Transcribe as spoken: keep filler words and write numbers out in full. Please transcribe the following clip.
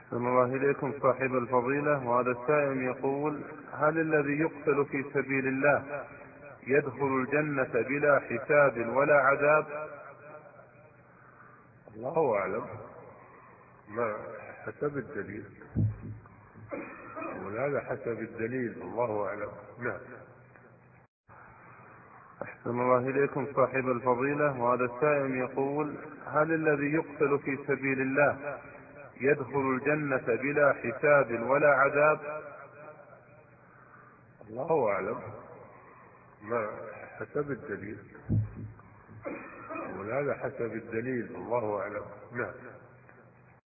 أحسن الله إليكم صاحب الفضيلة. وهذا السائل يقول: هل الذي يقتل في سبيل الله يدخل الجنة بلا حساب ولا عذاب؟ الله أعلم، ما حسب الدليل، وهذا حسب الدليل، الله أعلم. نعم. أحسن الله إليكم صاحب الفضيلة. وهذا السائل يقول: هل الذي يقتل في سبيل الله يدخل الجنة بلا حساب ولا عذاب؟ الله أعلم، ما حسب الدليل، وهذا حسب الدليل، الله أعلم. نعم.